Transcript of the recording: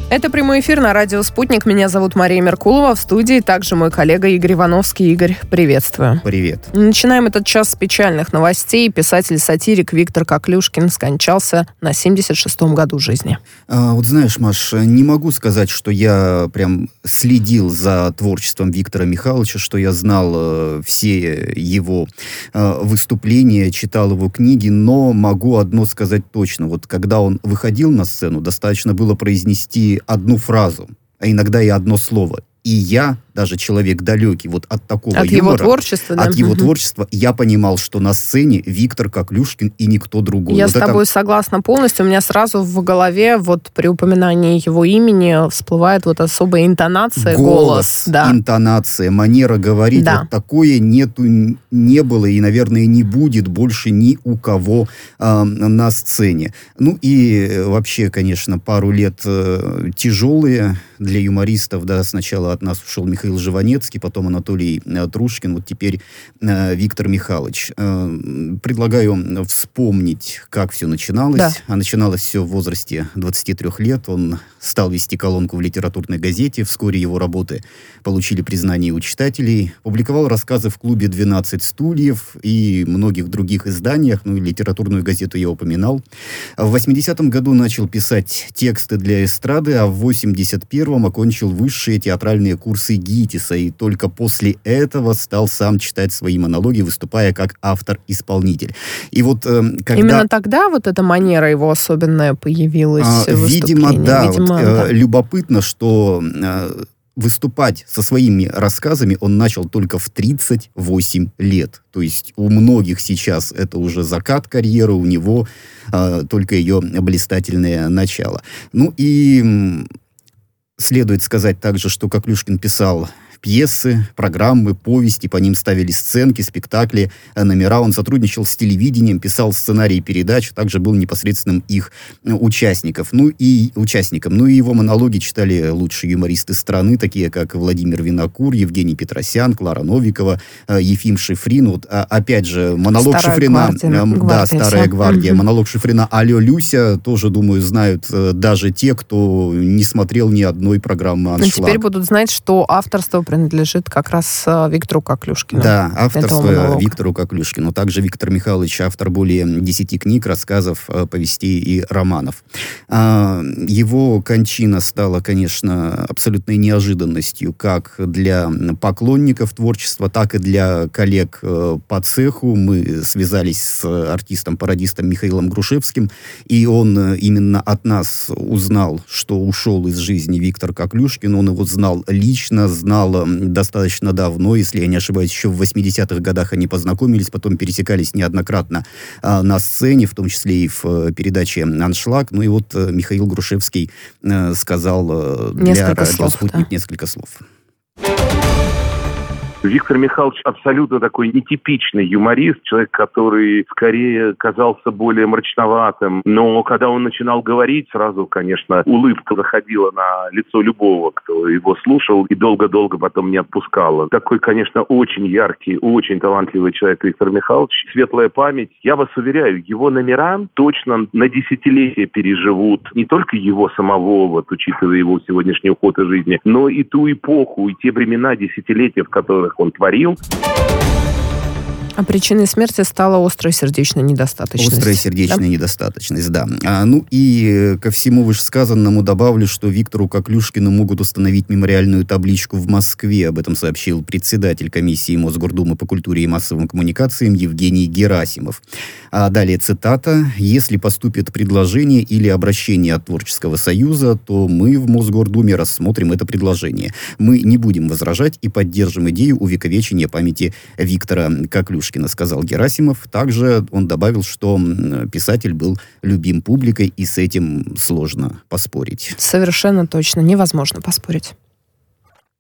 Это прямой эфир на радио «Спутник». Меня зовут Мария Меркулова. В студии также мой коллега Игорь Ивановский. Игорь, приветствую. Привет. Начинаем этот час с печальных новостей. Писатель-сатирик Виктор Коклюшкин скончался на 76-м году жизни. Вот знаешь, Маш, не могу сказать, что я прям следил за творчеством Виктора Михайловича, что я знал все его выступления, читал его книги, но могу одно сказать точно. Вот когда он выходил на сцену, достаточно было произнести одну фразу, а иногда и одно слово. И я, даже человек далекий вот от такого от юмора, его творчества, да? От его творчества, я понимал, что на сцене Виктор Коклюшкин и никто другой. Я вот с тобой согласна полностью. У меня сразу в голове вот при упоминании его имени всплывает вот особая интонация, голос. Да. Интонация, манера говорить. Да. Вот такое не было и, наверное, не будет больше ни у кого на сцене. Ну и вообще, конечно, пару лет тяжелые для юмористов. Да, сначала от нас ушел Михаил Жванецкий, потом Анатолий Трушкин, вот теперь Виктор Михайлович. Предлагаю вспомнить, как все начиналось. Да. А начиналось все в возрасте 23 лет. Он стал вести колонку в литературной газете. Вскоре его работы получили признание у читателей. Публиковал рассказы в клубе «12 стульев» и многих других изданиях. Ну и литературную газету я упоминал. В 80-м году начал писать тексты для эстрады, а в 81-м окончил высшие театральные курсы ГИТИСа. И только после этого стал сам читать свои монологи, выступая как автор-исполнитель. И вот когда... Именно тогда вот эта манера его особенная появилась? Видимо, да. Да. Любопытно, что выступать со своими рассказами он начал только в 38 лет. То есть у многих сейчас это уже закат карьеры, у него только ее блистательное начало. Ну и следует сказать также, что Коклюшкин писал пьесы, программы, повести, по ним ставили сценки, спектакли, номера. Он сотрудничал с телевидением, писал сценарии передач, также был непосредственным их участником. Ну и его монологи читали лучшие юмористы страны, такие как Владимир Винокур, Евгений Петросян, Клара Новикова, Ефим Шифрин. Вот, опять же, монолог Шифрина, «Старая гвардия», монолог Шифрина «Алло, Люся», тоже, думаю, знают даже те, кто не смотрел ни одной программы «Аншлаг». Но теперь будут знать, что авторство принадлежит как раз Виктору Коклюшкину. Да, авторство Виктору Коклюшкину. Также Виктор Михайлович автор более 10 книг, рассказов, повестей и романов. Его кончина стала, конечно, абсолютной неожиданностью как для поклонников творчества, так и для коллег по цеху. Мы связались с артистом-пародистом Михаилом Грушевским, и он именно от нас узнал, что ушел из жизни Виктор Коклюшкин. Он его знал лично, знал достаточно давно, если я не ошибаюсь, еще в 80-х годах они познакомились, потом пересекались неоднократно на сцене, в том числе и в передаче «Аншлаг». Ну и вот Михаил Грушевский сказал для радио «Спутник» несколько слов. Виктор Михайлович абсолютно такой нетипичный юморист, человек, который скорее казался более мрачноватым. Но когда он начинал говорить, сразу, конечно, улыбка заходила на лицо любого, кто его слушал, и долго-долго потом не отпускала. Такой, конечно, очень яркий, очень талантливый человек Виктор Михайлович. Светлая память. Я вас уверяю, его номера точно на десятилетия переживут не только его самого, вот, учитывая его сегодняшний уход из жизни, но и ту эпоху, и те времена, десятилетия, в которых он творил. А причиной смерти стала острая сердечная недостаточность. Острая сердечная недостаточность, да. Ну и ко всему вышесказанному добавлю, что Виктору Коклюшкину могут установить мемориальную табличку в Москве. Об этом сообщил председатель комиссии Мосгордумы по культуре и массовым коммуникациям Евгений Герасимов. А далее цитата. «Если поступит предложение или обращение от Творческого союза, то мы в Мосгордуме рассмотрим это предложение. Мы не будем возражать и поддержим идею увековечения памяти Виктора Коклюшкина», сказал Герасимов. Также он добавил, что писатель был любим публикой, и с этим сложно поспорить. Совершенно точно, невозможно поспорить.